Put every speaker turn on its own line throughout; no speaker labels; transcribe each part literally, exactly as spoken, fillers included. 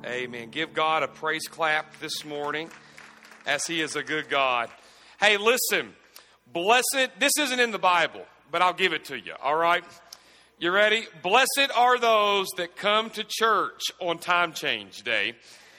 Amen. Give God a praise clap this morning as He is a good God. Hey, listen, blessed, this isn't in the Bible, but I'll give it to you, all right? You ready? Blessed are those that come to church on time change day.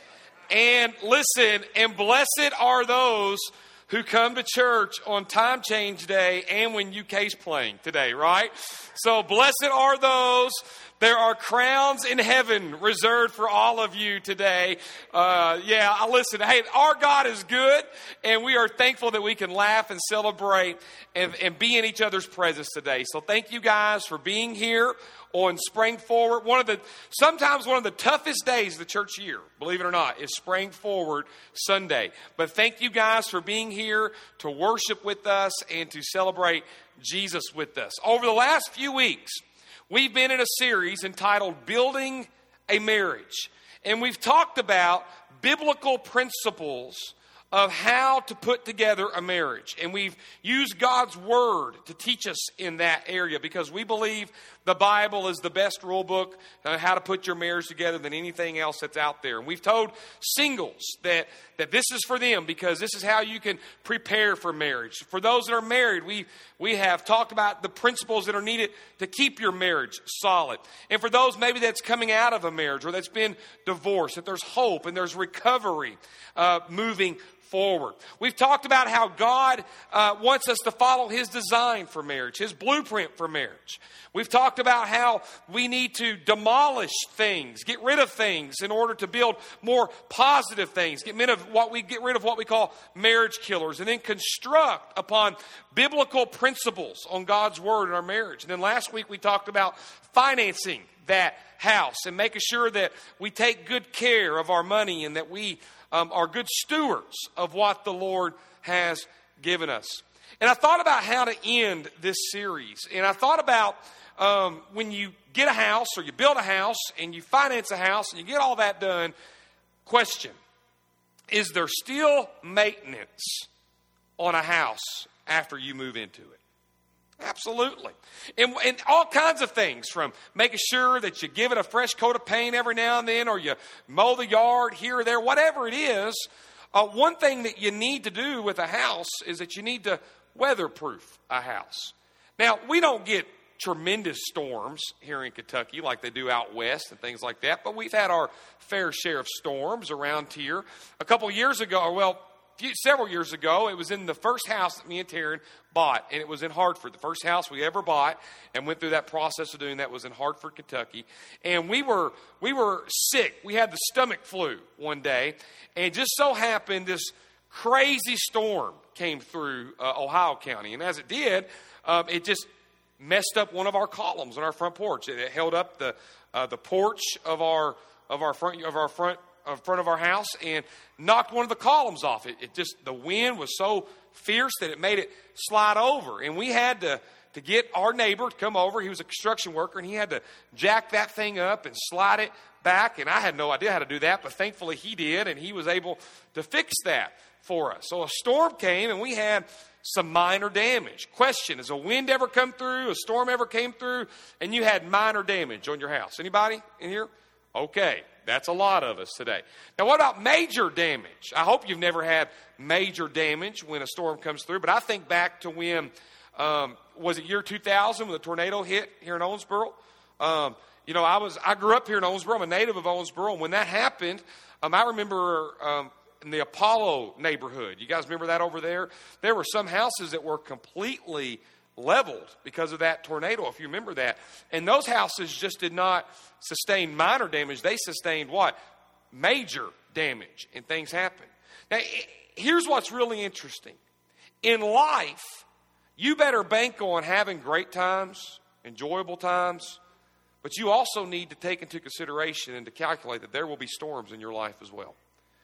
And listen, and blessed are those who come to church on time change day and when U K's playing today, right? So blessed are those. There are crowns in heaven reserved for all of you today. Uh, yeah, listen, hey, our God is good, and we are thankful that we can laugh and celebrate and, and be in each other's presence today. So thank you guys for being here on Spring Forward. One of the, sometimes one of the toughest days of the church year, believe it or not, is Spring Forward Sunday. But thank you guys for being here to worship with us and to celebrate Jesus with us. Over the last few weeks, we've been in a series entitled Building a Marriage. And we've talked about biblical principles of how to put together a marriage. And we've used God's Word to teach us in that area because we believe the Bible is the best rule book on how to put your marriage together than anything else that's out there. And we've told singles that, that this is for them because this is how you can prepare for marriage. For those that are married, we, we have talked about the principles that are needed to keep your marriage solid. And for those maybe that's coming out of a marriage or that's been divorced, that there's hope and there's recovery uh, moving forward. We've talked about how God uh, wants us to follow His design for marriage, His blueprint for marriage. We've talked about how we need to demolish things, get rid of things in order to build more positive things, get rid of what we get rid of what we call marriage killers, and then construct upon biblical principles on God's Word in our marriage. And then last week we talked about financing that house and making sure that we take good care of our money and that we Um, are good stewards of what the Lord has given us. And I thought about how to end this series. And I thought about um, when you get a house or you build a house and you finance a house and you get all that done, question, is there still maintenance on a house after you move into it? Absolutely. And, and all kinds of things, from making sure that you give it a fresh coat of paint every now and then, or you mow the yard here or there, whatever it is. Uh, one thing that you need to do with a house is that you need to weatherproof a house. Now, we don't get tremendous storms here in Kentucky like they do out west and things like that, but we've had our fair share of storms around here. A couple of years ago, or well, Few, several years ago, it was in the first house that me and Taryn bought, and it was in Hartford. The first house we ever bought and went through that process of doing that was in Hartford, Kentucky. And we were we were sick. We had the stomach flu one day, and it just so happened this crazy storm came through uh, Ohio County. And as it did, um, it just messed up one of our columns on our front porch. It, it held up the uh, the porch of our of our front of our front. in front of our house and knocked one of the columns off. It, it just, the wind was so fierce that it made it slide over. And we had to, to get our neighbor to come over. He was a construction worker, and he had to jack that thing up and slide it back. And I had no idea how to do that, but thankfully he did, and he was able to fix that for us. So a storm came, and we had some minor damage. Question, has a wind ever come through? A storm ever came through? And you had minor damage on your house? Anybody in here? Okay, that's a lot of us today. Now, what about major damage? I hope you've never had major damage when a storm comes through, but I think back to when, um, was it year two thousand when the tornado hit here in Owensboro? Um, you know, I was I grew up here in Owensboro. I'm a native of Owensboro, and when that happened, um, I remember um, in the Apollo neighborhood. You guys remember that over there? There were some houses that were completely leveled because of that tornado, if you remember that. And those houses just did not sustain minor damage. They sustained what? Major damage, and things happened. Now, here's what's really interesting. In life, you better bank on having great times, enjoyable times, but you also need to take into consideration and to calculate that there will be storms in your life as well.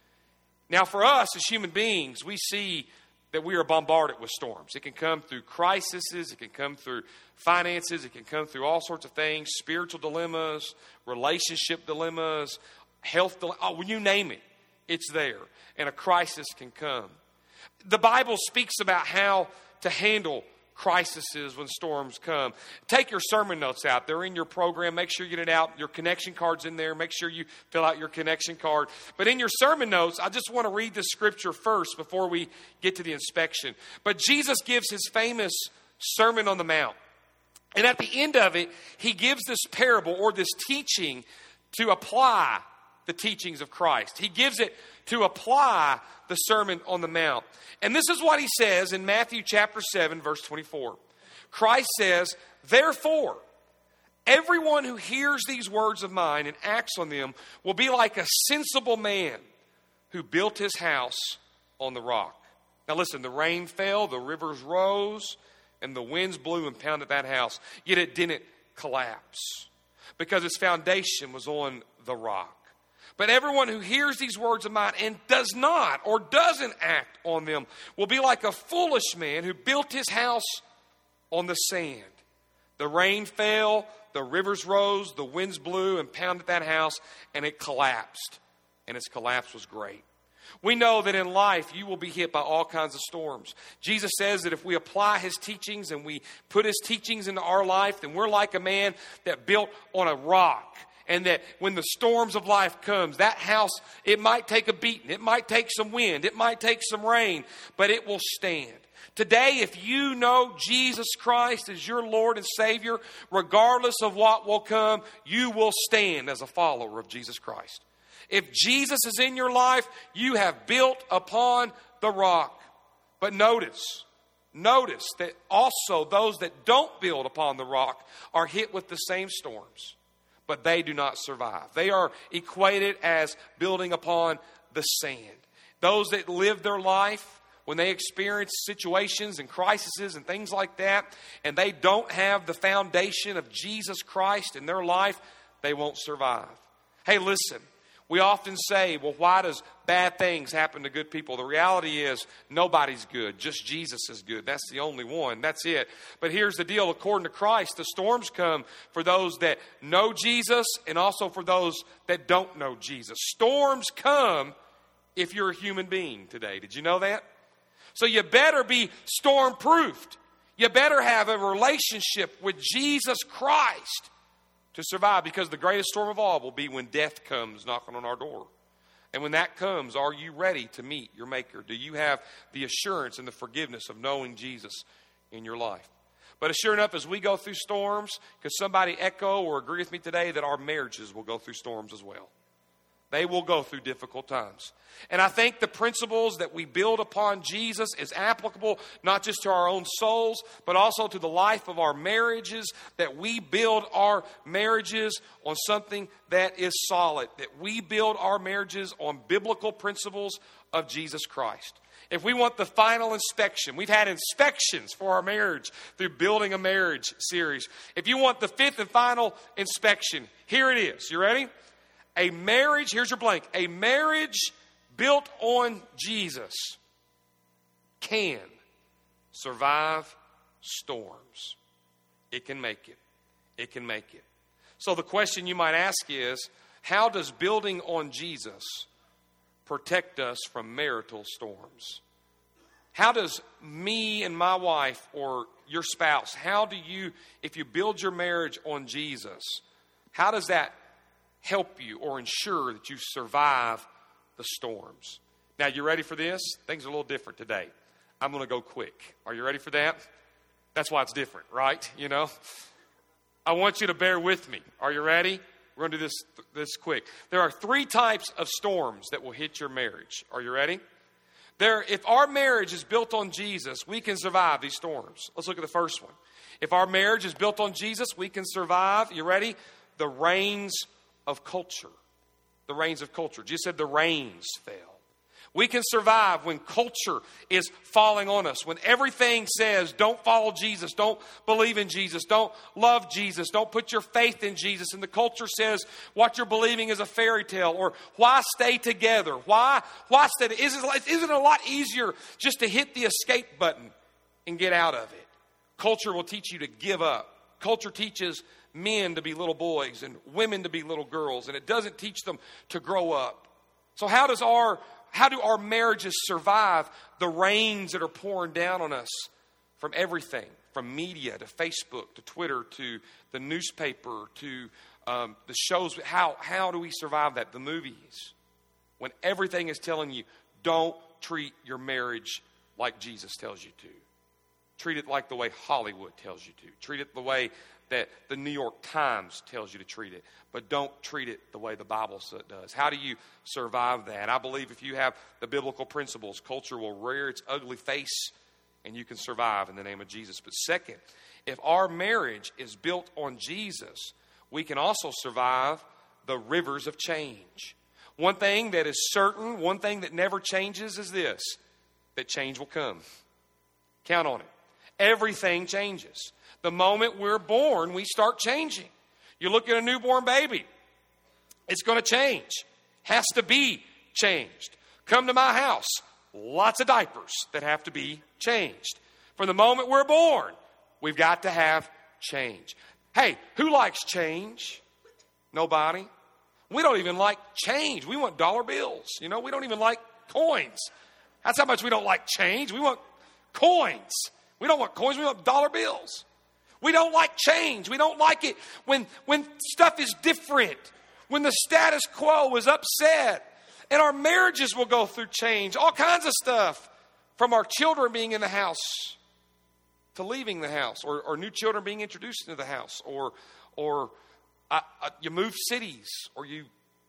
Now, for us as human beings, we see that we are bombarded with storms. It can come through crises, it can come through finances, it can come through all sorts of things, spiritual dilemmas, relationship dilemmas, health dilemmas, oh, you name it, it's there. And a crisis can come. The Bible speaks about how to handle crises, when storms come. Take your sermon notes out. They're in your program. Make sure you get it out. Your connection card's in there. Make sure you fill out your connection card. But in your sermon notes, I just want to read the scripture first before we get to the inspection. But Jesus gives his famous Sermon on the Mount. And at the end of it, he gives this parable or this teaching to apply the teachings of Christ. He gives it to apply the Sermon on the Mount. And this is what he says in Matthew chapter seven, verse twenty-four. Christ says, therefore, everyone who hears these words of mine and acts on them will be like a sensible man who built his house on the rock. Now listen, the rain fell, the rivers rose, and the winds blew and pounded that house. Yet it didn't collapse because its foundation was on the rock. But everyone who hears these words of mine and does not or doesn't act on them will be like a foolish man who built his house on the sand. The rain fell, the rivers rose, the winds blew and pounded that house, and it collapsed. And its collapse was great. We know that in life you will be hit by all kinds of storms. Jesus says that if we apply his teachings and we put his teachings into our life, then we're like a man that built on a rock. And that when the storms of life comes, that house, it might take a beating. It might take some wind. It might take some rain. But it will stand. Today, if you know Jesus Christ as your Lord and Savior, regardless of what will come, you will stand as a follower of Jesus Christ. If Jesus is in your life, you have built upon the rock. But notice, notice that also those that don't build upon the rock are hit with the same storms. But they do not survive. They are equated as building upon the sand. Those that live their life, when they experience situations and crises and things like that, and they don't have the foundation of Jesus Christ in their life, they won't survive. Hey, listen. We often say, well, why does bad things happen to good people? The reality is nobody's good. Just Jesus is good. That's the only one. That's it. But here's the deal. According to Christ, the storms come for those that know Jesus and also for those that don't know Jesus. Storms come if you're a human being today. Did you know that? So you better be storm-proofed. You better have a relationship with Jesus Christ to survive, because the greatest storm of all will be when death comes knocking on our door. And when that comes, are you ready to meet your Maker? Do you have the assurance and the forgiveness of knowing Jesus in your life? But sure enough, as we go through storms, could somebody echo or agree with me today that our marriages will go through storms as well? They will go through difficult times. And I think the principles that we build upon Jesus is applicable not just to our own souls, but also to the life of our marriages, that we build our marriages on something that is solid, that we build our marriages on biblical principles of Jesus Christ. If we want the final inspection, we've had inspections for our marriage through Building a Marriage series. If you want the fifth and final inspection, here it is. You ready? A marriage, here's your blank, a marriage built on Jesus can survive storms. It can make it. It can make it. So the question you might ask is, how does building on Jesus protect us from marital storms? How does me and my wife or your spouse, how do you, if you build your marriage on Jesus, how does that help you or ensure that you survive the storms? Now, you ready for this? Things are a little different today. I'm going to go quick. Are you ready for that? That's why it's different, right? You know, I want you to bear with me. Are you ready? We're going to do this, this quick. There are three types of storms that will hit your marriage. Are you ready? There, if our marriage is built on Jesus, we can survive these storms. Let's look at the first one. If our marriage is built on Jesus, we can survive, you ready? The rains of culture. The rains of culture. Jesus said the rains fell. We can survive when culture is falling on us. When everything says, don't follow Jesus, don't believe in Jesus, don't love Jesus, don't put your faith in Jesus. And the culture says what you're believing is a fairy tale. Or why stay together? Why, why stay? Isn't, isn't it a lot easier just to hit the escape button and get out of it? Culture will teach you to give up. Culture teaches men to be little boys and women to be little girls. And it doesn't teach them to grow up. So how does our How do our marriages survive the rains that are pouring down on us from everything? from media to Facebook to Twitter to the newspaper to um, the shows. How, how do we survive that? The movies. When everything is telling you, don't treat your marriage like Jesus tells you to. Treat it like the way Hollywood tells you to. Treat it the way that the New York Times tells you to treat it. But don't treat it the way the Bible does. How do you survive that? I believe if you have the biblical principles, culture will rear its ugly face and you can survive in the name of Jesus. But second, if our marriage is built on Jesus, we can also survive the rivers of change. One thing that is certain, one thing that never changes is this, that change will come. Count on it. Everything changes. The moment we're born, we start changing. You look at a newborn baby, it's going to change. Has to be changed. Come to my house, lots of diapers that have to be changed. From the moment we're born, we've got to have change. Hey, who likes change? Nobody. We don't even like change. We want dollar bills. You know, we don't even like coins. That's how much we don't like change. We want coins. We don't want coins. We want dollar bills. We don't like change. We don't like it when, when stuff is different, when the status quo is upset. And our marriages will go through change, all kinds of stuff, from our children being in the house to leaving the house, or, or new children being introduced into the house, or or uh, uh, you move cities, or you,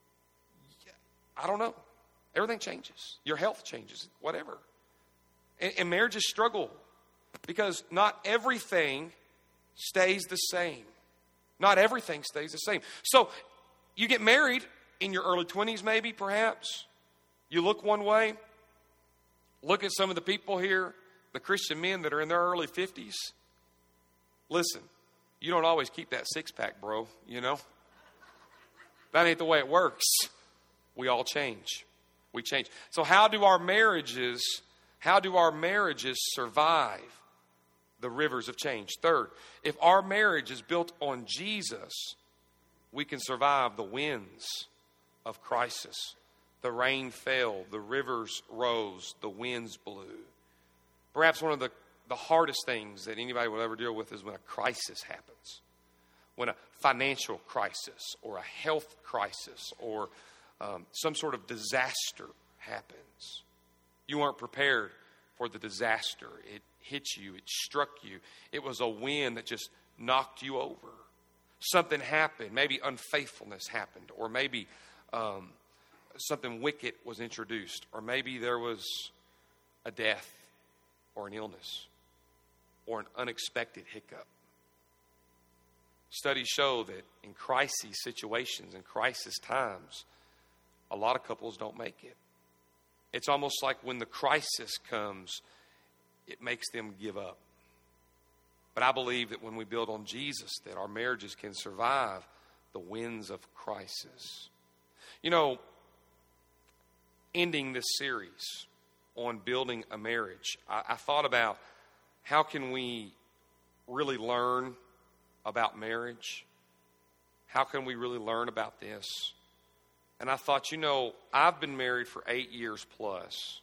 I don't know. Everything changes. Your health changes, whatever. And, and marriages struggle because not everything stays the same. Not everything stays the same. So you get married in your early twenties, maybe, perhaps. You look one way. Look at some of the people here, the Christian men that are in their early fifties. Listen, you don't always keep that six-pack, bro, you know. That ain't the way it works. We all change. We change. So how do our marriages, how do our marriages survive the rivers of change? Third, if our marriage is built on Jesus, we can survive the winds of crisis. The rain fell, the rivers rose, the winds blew. Perhaps one of the, the hardest things that anybody will ever deal with is when a crisis happens. When a financial crisis or a health crisis or um, some sort of disaster happens. You aren't prepared for the disaster. It hit you. It struck you. It was a wind that just knocked you over. Something happened. Maybe unfaithfulness happened. Or maybe um, something wicked was introduced. Or maybe there was a death or an illness or an unexpected hiccup. Studies show that in crisis situations, in crisis times, a lot of couples don't make it. It's almost like when the crisis comes, it makes them give up. But I believe that when we build on Jesus, that our marriages can survive the winds of crisis. You know, ending this series on building a marriage, I, I thought about how can we really learn about marriage? How can we really learn about this? And I thought, you know, I've been married for eight years plus.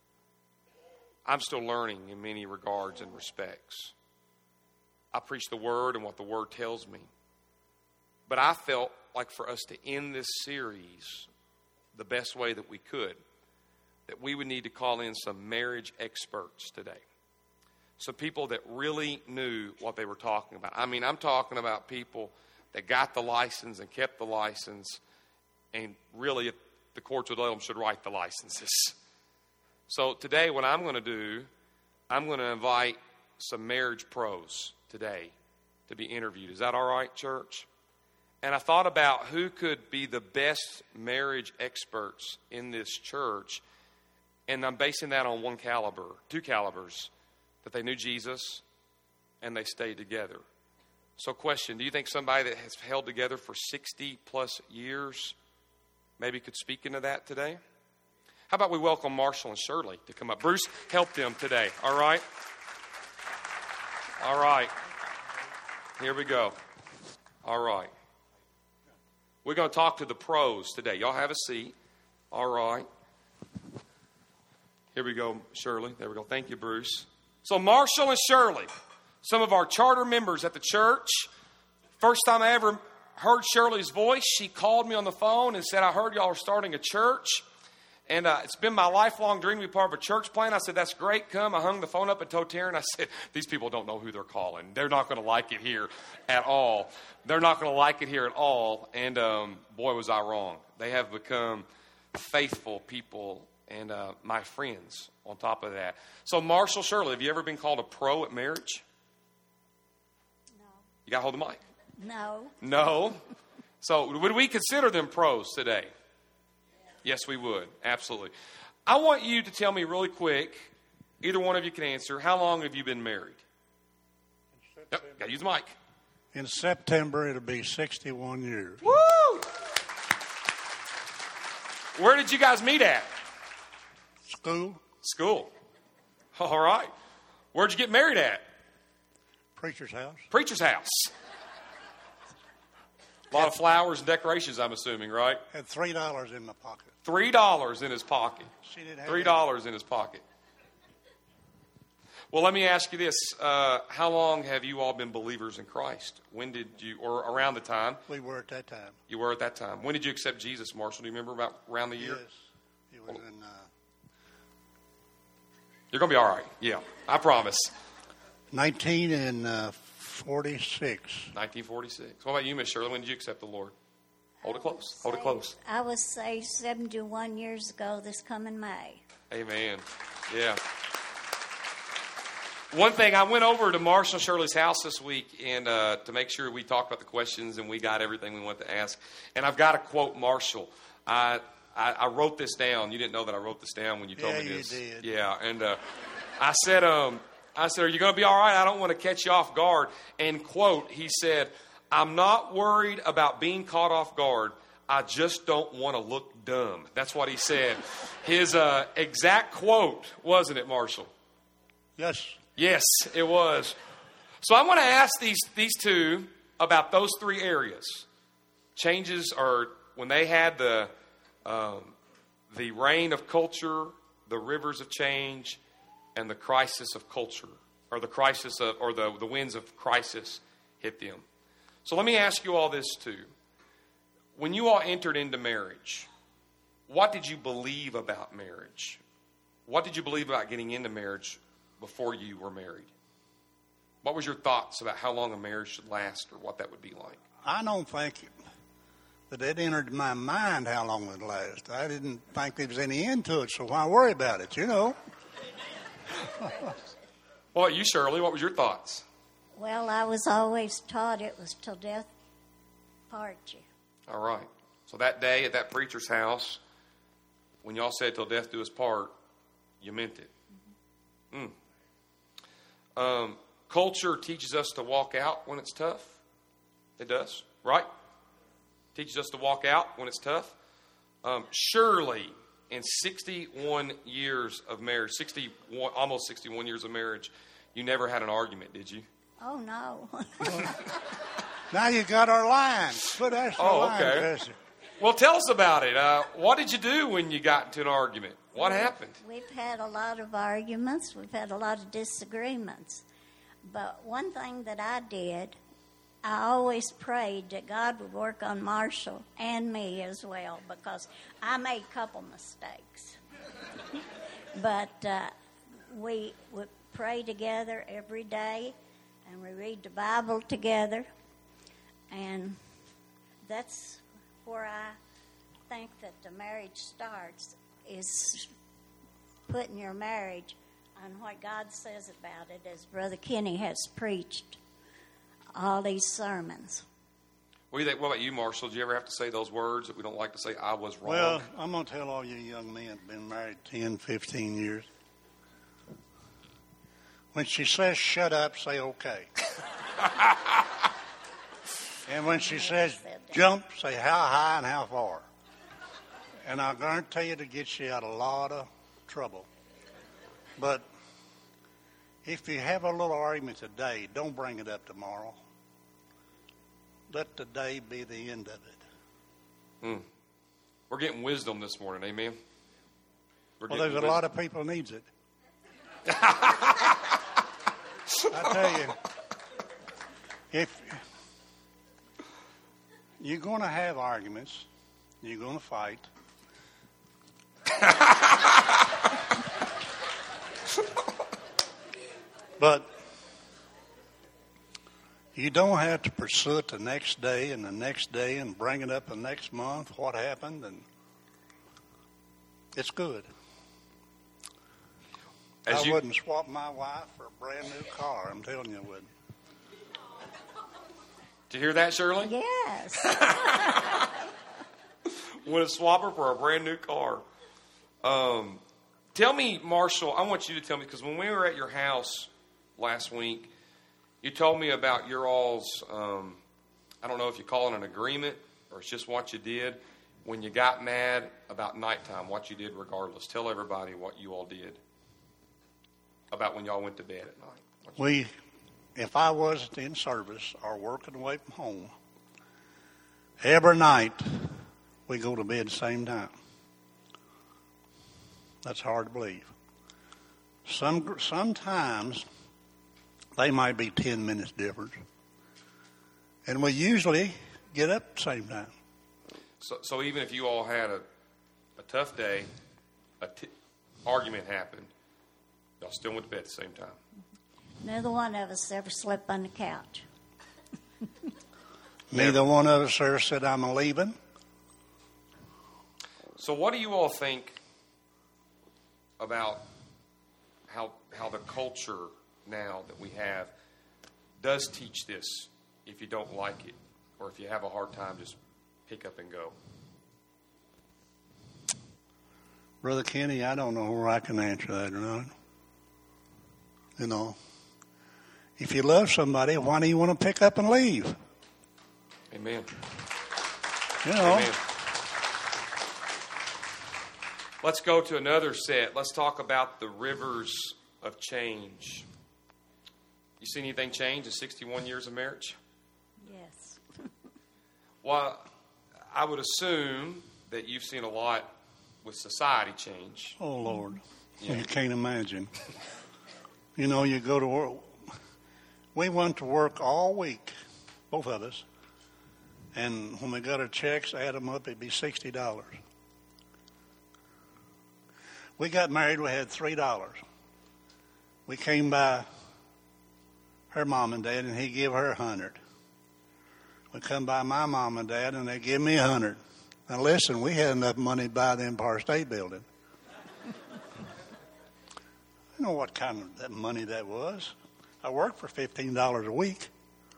I'm still learning in many regards and respects. I preach the Word and what the Word tells me. But I felt like for us to end this series the best way that we could, that we would need to call in some marriage experts today. Some people that really knew what they were talking about. I mean, I'm talking about people that got the license and kept the license, and really, if the courts would let them, should write the licenses. So today, what I'm going to do, I'm going to invite some marriage pros today to be interviewed. Is that all right, church? And I thought about who could be the best marriage experts in this church, and I'm basing that on one caliber, two calibers, that they knew Jesus and they stayed together. So question, do you think somebody that has held together for sixty plus years maybe could speak into that today? How about we welcome Marshall and Shirley to come up? Bruce helped them today, all right? All right. Here we go. All right. We're going to talk to the pros today. Y'all have a seat. All right. Here we go, Shirley. There we go. Thank you, Bruce. So Marshall and Shirley. some of our charter members at the church. First time I ever heard Shirley's voice, she called me on the phone and said, I heard y'all are starting a church. And uh, it's been my lifelong dream to be part of a church plant. I said, that's great. Come. I hung the phone up and told Taryn. I said, these people don't know who they're calling. They're not going to like it here at all. They're not going to like it here at all. And um, boy, was I wrong. They have become faithful people and uh, my friends on top of that. So Marshall, Shirley, have you ever been called a pro at marriage?
No.
You got to hold the mic.
No.
No. So would we consider them pros today? Yes, we would. Absolutely. I want you to tell me really quick, either one of you can answer, how long have you been married? Yep, got to use the mic.
In September, it'll be sixty-one years.
Woo! Where did you guys meet at?
School.
School. All right. Where'd you get married at?
Preacher's house.
Preacher's house. A lot of flowers and decorations, I'm assuming, right?
Had three dollars in my pocket.
Three dollars in his pocket.
She didn't have
Three dollars in his pocket. Well, let me ask you this. Uh, how long have you all been believers in Christ? When did you, or around the time?
We were at that time.
You were at that time. When did you accept Jesus, Marshall? Do you remember about around the year?
Yes. It was in... Uh,
You're going to be all right. Yeah, I promise.
nineteen and uh, forty-six.
nineteen forty-six. What about you, Miss Shirley? When did you accept the Lord? Hold it close. Hold it close.
I was saved seventy-one years ago this coming May.
Amen. Yeah. One thing, I went over to Marshall and Shirley's house this week and uh, to make sure we talked about the questions and we got everything we wanted to ask. And I've got to quote Marshall. I, I I wrote this down. You didn't know that I wrote this down when you told
Yeah,
me
you
this.
did.
Yeah, and uh, I said, um, I said, are you going to be all right? I don't want to catch you off guard. And quote, he said, I'm not worried about being caught off guard. I just don't want to look dumb. That's what he said. His uh, exact quote, wasn't it, Marshall?
Yes.
Yes, it was. So I want to ask these these two about those three areas. Changes are when they had the um, the reign of culture, the rivers of change, and the crisis of culture, or the crisis of, or the, the winds of crisis hit them. So let me ask you all this too. When you all entered into marriage, what did you believe about marriage? What did you believe about getting into marriage before you were married? What was your thoughts about how long a marriage should last or what that would be like?
I don't think that it entered my mind how long it would last. I didn't think there was any end to it, so why worry about it, you know?
Well, you, Shirley, what was your thoughts?
Well, I was always taught it was till death part you.
All right. So that day at that preacher's house, when y'all said till death do us part, you meant it. Mm. Um, culture teaches us to walk out when it's tough. It does, right? Teaches us to walk out when it's tough. Um, surely, in sixty-one years of marriage, sixty-one, almost sixty-one years of marriage, you never had an argument, did you?
Oh, no.
Now you got our line. Put us
Oh,
line,
okay.
Jesse.
Well, tell us about it. Uh, what did you do when you got into an argument? What happened?
We've had a lot of arguments. We've had a lot of disagreements. But one thing that I did, I always prayed that God would work on Marshall and me as well, because I made a couple mistakes. But uh, we would pray together every day, and we read the Bible together. And that's where I think that the marriage starts, is putting your marriage on what God says about it, as Brother Kenny has preached all these sermons.
What do you think? What about you, Marshall? Did you ever have to say those words that we don't like to say, I was wrong?
Well, I'm going to tell all you young men who've been married ten, fifteen years. When she says shut up, say okay. And when she says jump, say how high and how far. And I guarantee you to get you out of a lot of trouble. But if you have a little argument today, don't bring it up tomorrow. Let today be the end of it.
Mm. We're getting wisdom this morning, amen? We're
Well,
getting
there's a
wisdom.
lot of people needs it. I tell you, you're going to have arguments. You're going to fight. But you don't have to pursue it the next day and the next day and bring it up the next month, what happened, and it's good. As I you, wouldn't swap my wife for a brand new car. I'm telling you I wouldn't.
Did you hear that, Shirley?
Yes.
Wouldn't swap her for a brand new car. Um, tell me, Marshall, I want you to tell me, because when we were at your house last week, you told me about your all's, um, I don't know if you call it an agreement or it's just what you did when you got mad about nighttime, what you did regardless. Tell everybody what you all did about when y'all went to bed at night.
We, if I wasn't in service or working away from home, every night we go to bed the same time. That's hard to believe. Some sometimes they might be ten minutes difference, and we usually get up at the same time.
So, so even if you all had a, a tough day, a t- argument happened, y'all still went to bed at the same time.
Neither one of us ever slept on the couch.
Neither one of us ever said, I'm a-leaving.
So what do you all think about how how the culture now that we have does teach this? If you don't like it, or if you have a hard time, just pick up and go.
Brother Kenny, I don't know where I can answer that or not. You know, if you love somebody, why do you want to pick up and leave?
Amen.
You know.
Amen. Let's go to another set. Let's talk about the rivers of change. You see anything change in sixty-one years of marriage?
Yes.
Well, I would assume that you've seen a lot with society change.
Oh, Lord.
Yeah.
You can't imagine. You know, you go to work. We went to work all week, both of us. And when we got our checks, add them up, it'd be sixty dollars. We got married, we had three dollars. We came by her mom and dad, and he gave her a hundred. We come by my mom and dad, and they give me a hundred. Now listen, we had enough money to buy the Empire State Building. You know what kind of that money that was? I worked for fifteen dollars a week.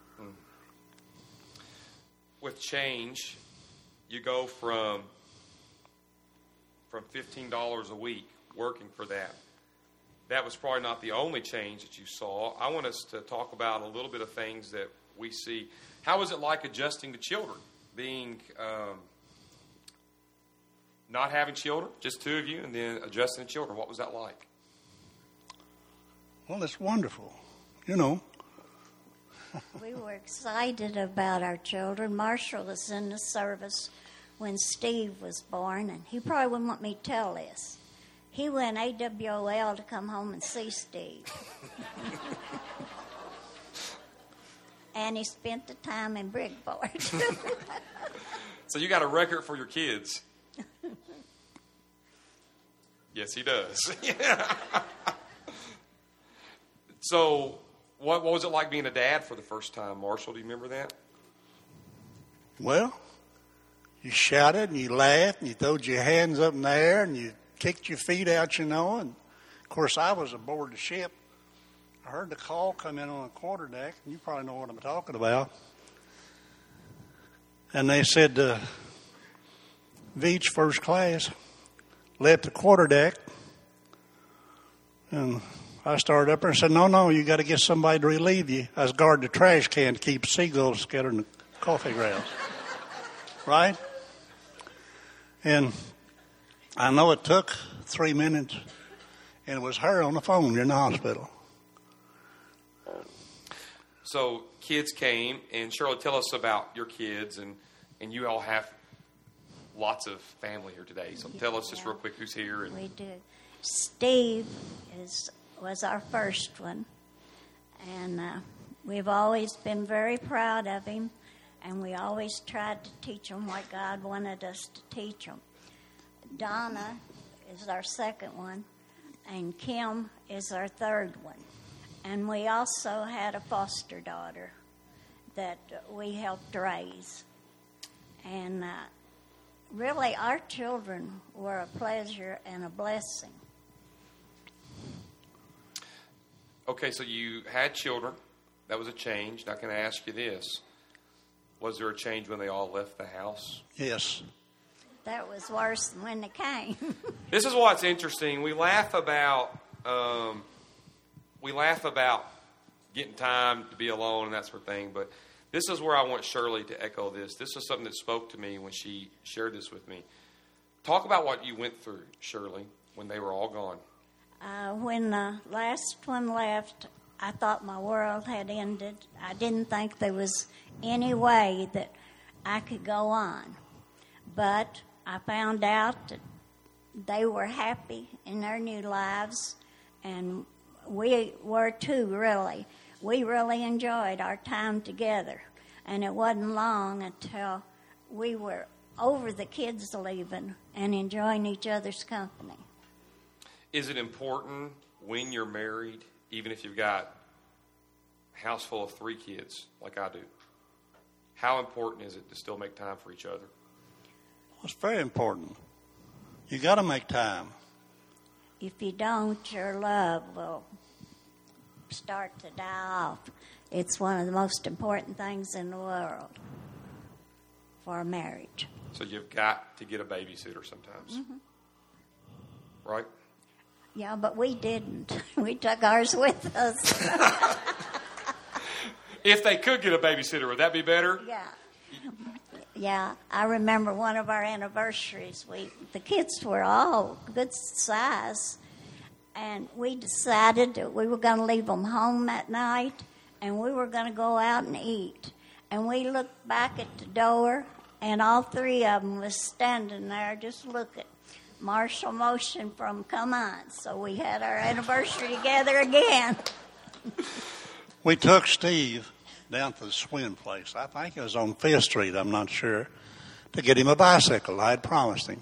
With change, you go from from fifteen dollars a week working for that. That was probably not the only change that you saw. I want us to talk about a little bit of things that we see. How was it like adjusting to children? Being um, not having children, just two of you, and then adjusting to children. What was that like?
Well, it's wonderful, you know.
We were excited about our children. Marshall was in the service when Steve was born, and he probably wouldn't want me to tell this. He went A W O L to come home and see Steve. And he spent the time in Bridgeport.
So you got a record for your kids. Yes, he does. Yeah. So what, what was it like being a dad for the first time, Marshall? Do you remember that?
Well, you shouted and you laughed and you throwed your hands up in the air and you kicked your feet out, you know. And, of course, I was aboard the ship. I heard the call come in on the quarterdeck, and you probably know what I'm talking about. And they said, uh, Veach, first class, left the quarterdeck. And I started up there and said, no, no, you got to get somebody to relieve you. I was guarding the trash can to keep seagulls scattered in the coffee grounds. Right? And I know it took three minutes, and it was her on the phone in the hospital.
So kids came, and Shirley, tell us about your kids, and, and you all have lots of family here today. So tell us just real quick who's here. And
we do. Steve is was our first one, and uh, we've always been very proud of him. and we always tried to teach them what God wanted us to teach them. Donna is our second one, and Kim is our third one. And we also had a foster daughter that we helped raise. And uh, really, our children were a pleasure and a blessing.
Okay, so you had children. That was a change. Now, can I ask you this? Was there a change when they all left the house?
Yes.
That was worse than when they came.
This is what's interesting. We laugh about um, we laugh about getting time to be alone and that sort of thing, but this is where I want Shirley to echo this. This is something that spoke to me when she shared this with me. Talk about what you went through, Shirley, when they were all gone.
Uh, when the last one left, I thought my world had ended. I didn't think there was any way that I could go on. But I found out that they were happy in their new lives, and we were too, really. We really enjoyed our time together, and it wasn't long until we were over the kids leaving and enjoying each other's company.
Is it important when you're married, even if you've got a house full of three kids like I do, how important is it to still make time for each other?
Well, it's very important. You got to make time.
If you don't, your love will start to die off. It's one of the most important things in the world for a marriage.
So you've got to get a babysitter sometimes,
Mm-hmm.
right?
Yeah, but we didn't. We took ours with us.
If they could get a babysitter, would that be better?
Yeah. Yeah, I remember one of our anniversaries. We the kids were all good size, and we decided that we were going to leave them home that night, and we were going to go out and eat. And we looked back at the door, and all three of them was standing there just looking. Marshall motioned from come on, so we had our anniversary together again.
We took Steve down to the swing place. I think it was on Fifth Street, I'm not sure, to get him a bicycle. I had promised him.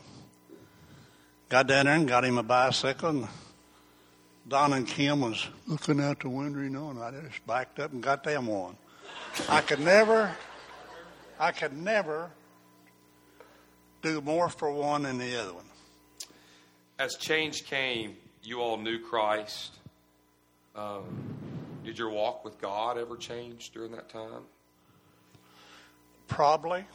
Got down there and got him a bicycle, and Don and Kim was looking out the window, you know, and I just backed up and got them one. I could never, I could never do more for one than the other one.
As change came, you all knew Christ. Um, did your walk with God ever change during that time?
Probably.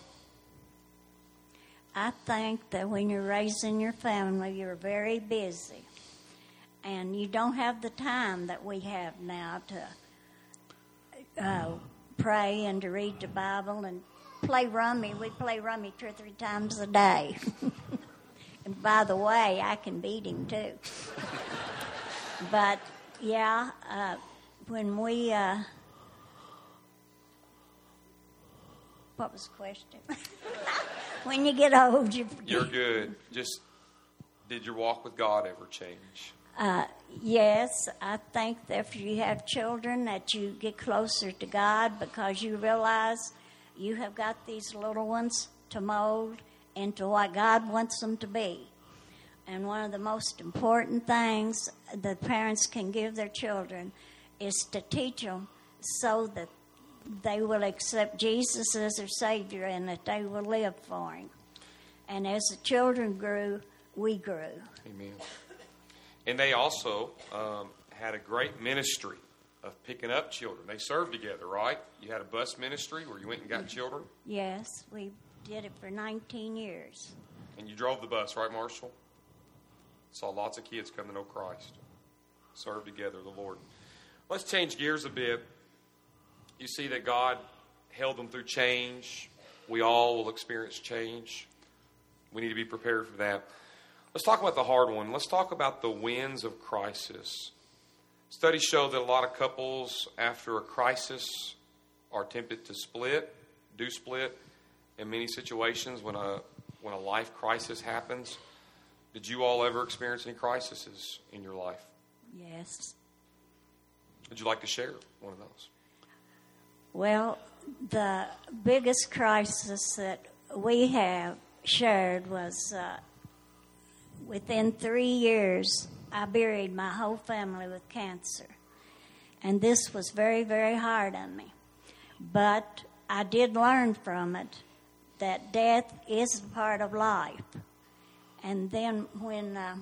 I think that when you're raising your family, you're very busy. And you don't have the time that we have now to uh, pray and to read the Bible and play rummy. We play rummy two or three times a day. And by the way, I can beat him too. But, yeah, uh, when we... Uh, what was the question? When you get old, you forget.
You're good. Just, did your walk with God ever change?
Uh, yes, I think that if you have children that you get closer to God because you realize you have got these little ones to mold into what God wants them to be. And one of the most important things that parents can give their children is to teach them so that they will accept Jesus as their Savior and that they will live for Him. And as the children grew, we grew.
Amen. And they also um, had a great ministry of picking up children. They served together, right? You had a bus ministry where you went and got children?
Yes, we did it for nineteen years.
And you drove the bus, right, Marshall? Saw lots of kids come to know Christ. Served together, the Lord. Let's change gears a bit. You see that God held them through change. We all will experience change. We need to be prepared for that. Let's talk about the hard one. Let's talk about the winds of crisis. Studies show that a lot of couples, after a crisis, are tempted to split, do split. In many situations, when a when a life crisis happens, did you all ever experience any crises in your life?
Yes.
Would you like to share one of those?
Well, the biggest crisis that we have shared was uh, within three years, I buried my whole family with cancer. And this was very, very hard on me. But I did learn from it that death is a part of life. And then when uh,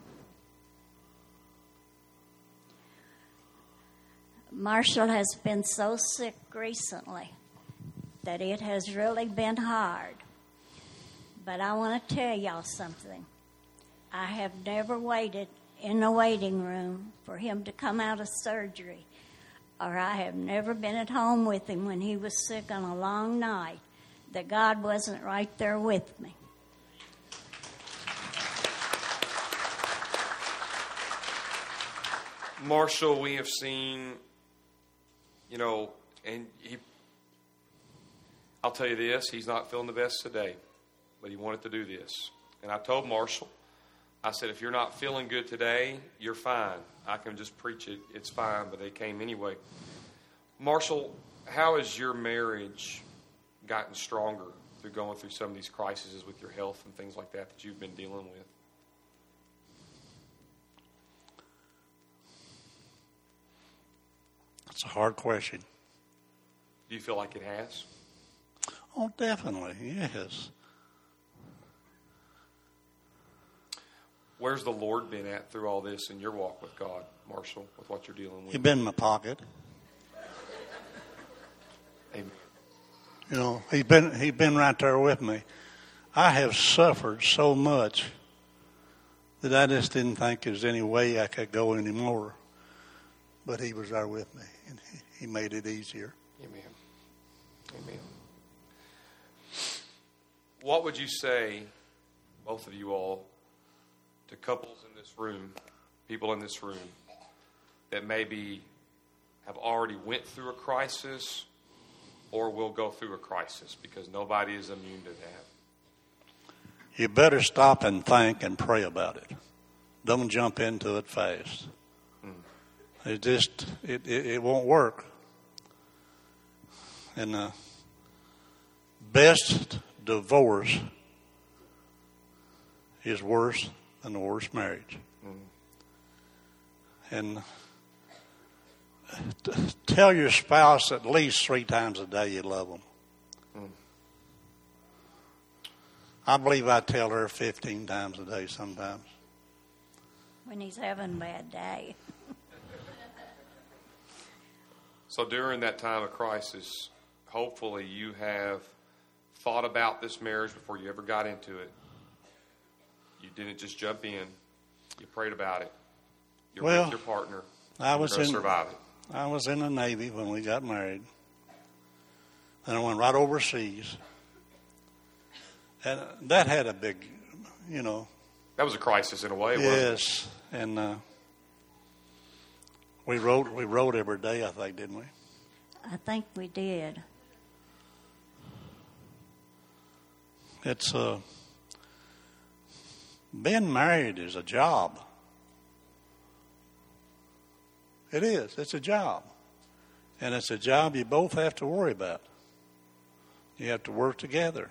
Marshall has been so sick recently that it has really been hard. But I want to tell y'all something. I have never waited in the waiting room for him to come out of surgery, or I have never been at home with him when he was sick on a long night, that God wasn't right there with me.
Marshall, we have seen, you know, and he, I'll tell you this, he's not feeling the best today, but he wanted to do this. And I told Marshall, I said, if you're not feeling good today, you're fine. I can just preach it. It's fine, but they came anyway. Marshall, how has your marriage gotten stronger through going through some of these crises with your health and things like that that you've been dealing with?
That's a hard question.
Do you feel like it has?
Oh, definitely, yes.
Where's the Lord been at through all this in your walk with God, Marshall, with what you're dealing with?
He's been in my pocket.
Amen.
You know, he's been he's been right there with me. I have suffered so much that I just didn't think there's any way I could go anymore. But he was there with me, and he, he made it easier.
Amen. Amen. What would you say, both of you all, to couples in this room, people in this room, that maybe have already went through a crisis or will go through a crisis, because nobody is immune to that?
You better stop and think and pray about it. Don't jump into it fast. Mm. It just, it, it, it won't work. And the best divorce is worse than the worst marriage. Mm. And t- tell your spouse at least three times a day you love them. Mm. I believe I tell her fifteen times a day sometimes.
When he's having a bad day.
So during that time of crisis, hopefully you have thought about this marriage before you ever got into it. You didn't just jump in. You prayed about it. You're
well,
with your partner.
I was
You're
in
survive it.
I was in the Navy when we got married. And I went right overseas. And that had a big, you know.
That was a crisis in a way, wasn't it?
Yes. And uh, we wrote we wrote every day, I think, didn't we?
I think we did.
It's uh, being married is a job. It is. It's a job. And it's a job you both have to worry about. You have to work together.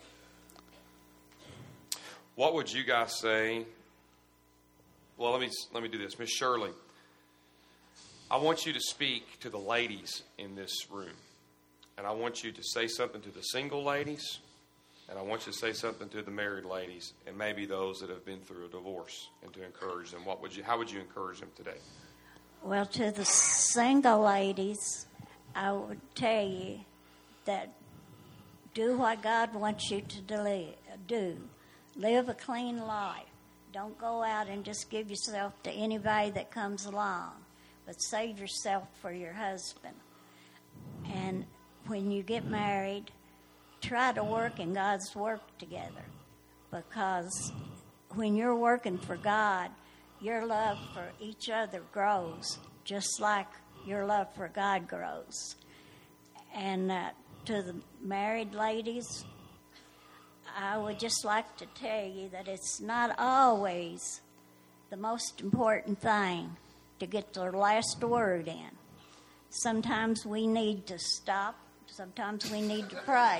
What would you guys say? Well, let me let me do this. Miss Shirley, I want you to speak to the ladies in this room. And I want you to say something to the single ladies. And I want you to say something to the married ladies, and maybe those that have been through a divorce, and to encourage them. What would you? How would you encourage them today?
Well, to the single ladies, I would tell you that do what God wants you to do. Live a clean life. Don't go out and just give yourself to anybody that comes along, but save yourself for your husband. And when you get married, try to work in God's work together, because when you're working for God, your love for each other grows just like your love for God grows. And uh, to the married ladies, I would just like to tell you that it's not always the most important thing to get the last word in. Sometimes we need to stop, Sometimes we need to pray.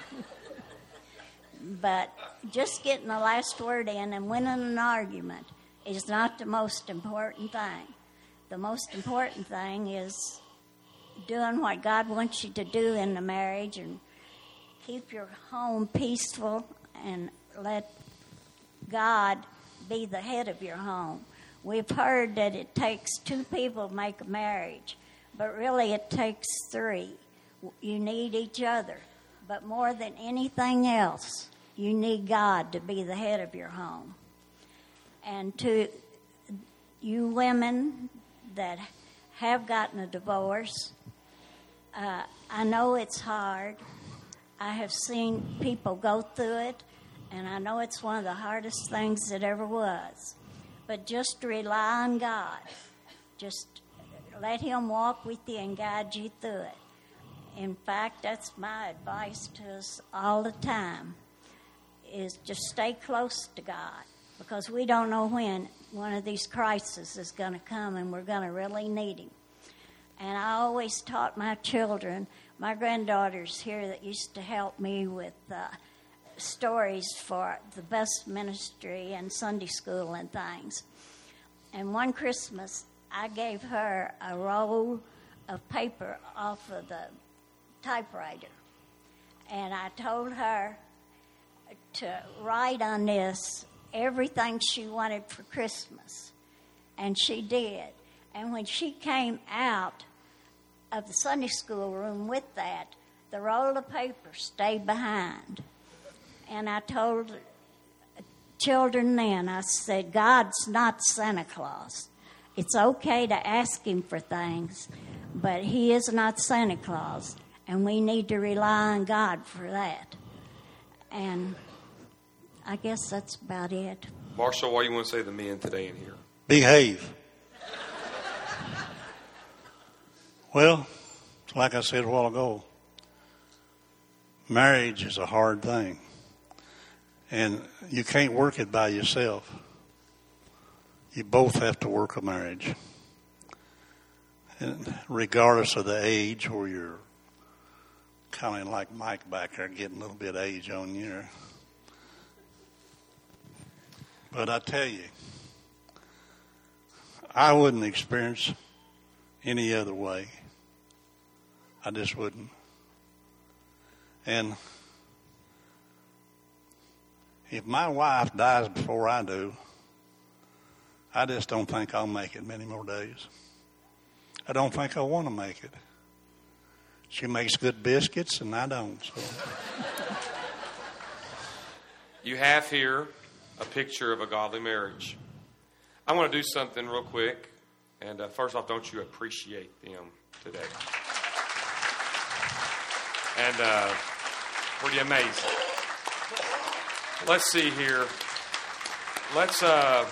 But just getting the last word in and winning an argument is not the most important thing. The most important thing is doing what God wants you to do in the marriage and keep your home peaceful and let God be the head of your home. We've heard that it takes two people to make a marriage, but really it takes three. You need each other. But more than anything else, you need God to be the head of your home. And to you women that have gotten a divorce, uh, I know it's hard. I have seen people go through it, and I know it's one of the hardest things that ever was. But just rely on God. Just let Him walk with you and guide you through it. In fact, that's my advice to us all the time, is just stay close to God, because we don't know when one of these crises is going to come and we're going to really need Him. And I always taught my children, my granddaughters here that used to help me with uh, stories for the best ministry and Sunday school and things. And one Christmas, I gave her a roll of paper off of the typewriter. And I told her to write on this everything she wanted for Christmas. And she did. And when she came out of the Sunday school room with that, the roll of paper stayed behind. And I told children then, I said, God's not Santa Claus. It's okay to ask Him for things, but He is not Santa Claus, and we need to rely on God for that. And I guess that's about it.
Marshall, what do you want to say to the men today in here?
Behave. Well, like I said a while ago, marriage is a hard thing. And you can't work it by yourself. You both have to work a marriage. And regardless of the age, or you're kind of like Mike back there getting a little bit of age on you. But I tell you, I wouldn't experience any other way. I just wouldn't. And if my wife dies before I do, I just don't think I'll make it many more days. I don't think I want to make it. She makes good biscuits, and I don't. So.
You have here a picture of a godly marriage. I want to do something real quick. And uh, first off, don't you appreciate them today? And uh, pretty amazing. Let's see here. Let's uh,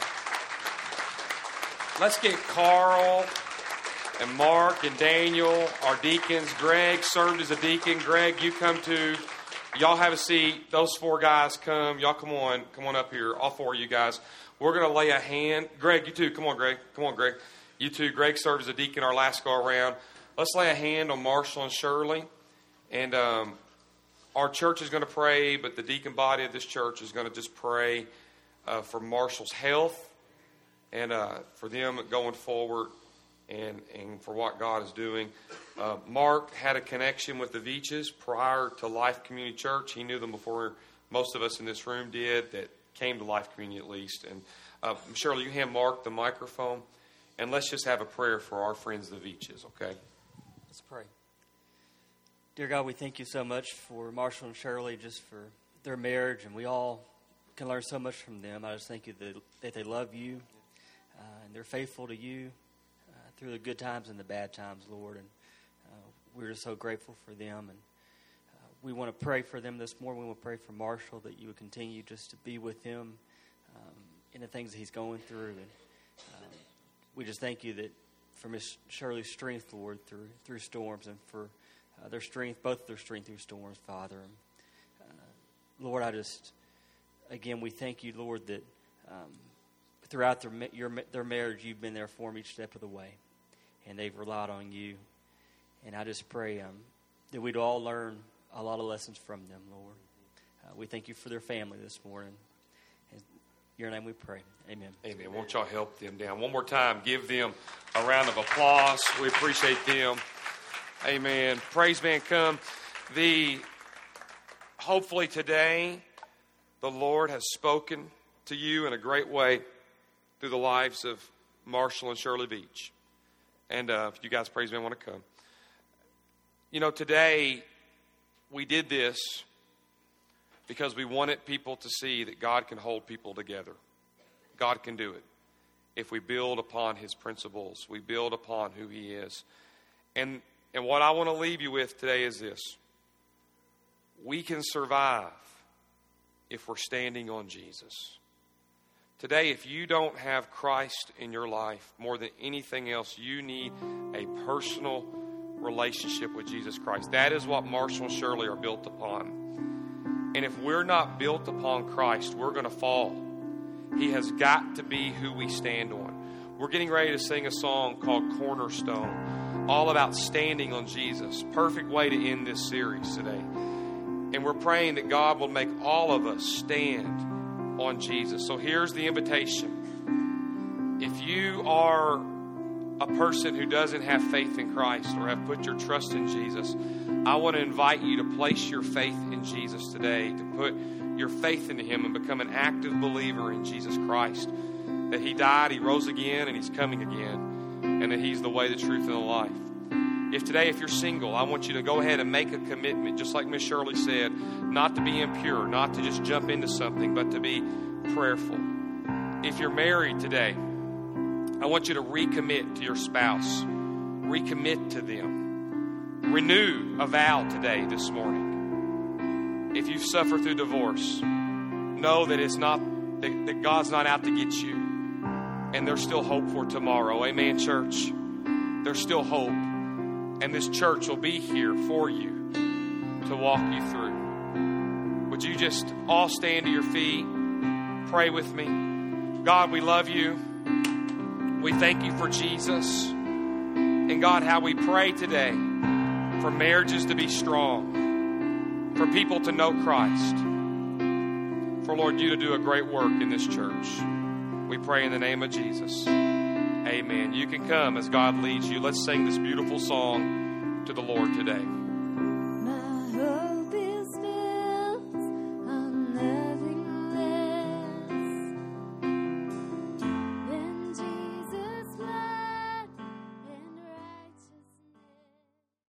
let's get Carl and Mark and Daniel, our deacons. Greg served as a deacon. Greg, you come too. Y'all have a seat. Those four guys come. Y'all come on. Come on up here. All four of you guys. We're going to lay a hand. Greg, you too. Come on, Greg. Come on, Greg. You too. Greg served as a deacon our last go around. Let's lay a hand on Marshall and Shirley. And um, our church is going to pray, but the deacon body of this church is going to just pray uh, for Marshall's health and uh, for them going forward and, and for what God is doing. Uh, Mark had a connection with the Veaches prior to Life Community Church. He knew them before most of us in this room did, that came to Life Community at least. And uh, Shirley, you hand Mark the microphone, and let's just have a prayer for our friends the Veaches, okay?
Let's pray. Dear God, we thank you so much for Marshall and Shirley, just for their marriage, and we all can learn so much from them. I just thank you that, that they love you, uh, and they're faithful to you uh, through the good times and the bad times, Lord. And uh, we're just so grateful for them. And uh, we want to pray for them this morning. We want to pray for Marshall, that you would continue just to be with him um, in the things that he's going through. And uh, we just thank you that for Miss Shirley's strength, Lord, through through storms, and for Uh, their strength, both their strength through storms, Father. Uh, Lord, I just, again, we thank you, Lord, that um, throughout their, your, their marriage, you've been there for them each step of the way, and they've relied on you. And I just pray um, that we'd all learn a lot of lessons from them, Lord. Uh, we thank you for their family this morning. In your name we pray. Amen.
Amen. Won't y'all help them down? One more time, give them a round of applause. We appreciate them. Amen. Praise man, come. The hopefully today the Lord has spoken to you in a great way through the lives of Marshall and Shirley Beach. And uh, if you guys, praise man, want to come. You know, today we did this because we wanted people to see that God can hold people together. God can do it if we build upon his principles. We build upon who he is. And, and what I want to leave you with today is this. We can survive if we're standing on Jesus. Today, if you don't have Christ in your life more than anything else, you need a personal relationship with Jesus Christ. That is what Marshall and Shirley are built upon. And if we're not built upon Christ, we're going to fall. He has got to be who we stand on. We're getting ready to sing a song called Cornerstone, all about standing on Jesus. Perfect way to end this series today. And we're praying that God will make all of us stand on Jesus. So here's the invitation. If you are a person who doesn't have faith in Christ or have put your trust in Jesus, I want to invite you to place your faith in Jesus today, to put your faith into him and become an active believer in Jesus Christ. That he died, he rose again, and he's coming again. And that he's the way, the truth, and the life. If today, if you're single, I want you to go ahead and make a commitment, just like Miss Shirley said, not to be impure, not to just jump into something, but to be prayerful. If you're married today, I want you to recommit to your spouse. Recommit to them. Renew a vow today, this morning. If you suffer through divorce, know that it's not that, that God's not out to get you. And there's still hope for tomorrow. Amen, church? There's still hope. And this church will be here for you to walk you through. Would you just all stand to your feet? Pray with me. God, we love you. We thank you for Jesus. And God, how we pray today for marriages to be strong, for people to know Christ, for, Lord, you to do a great work in this church. We pray in the name of Jesus. Amen. You can come as God leads you. Let's sing this beautiful song to the Lord today.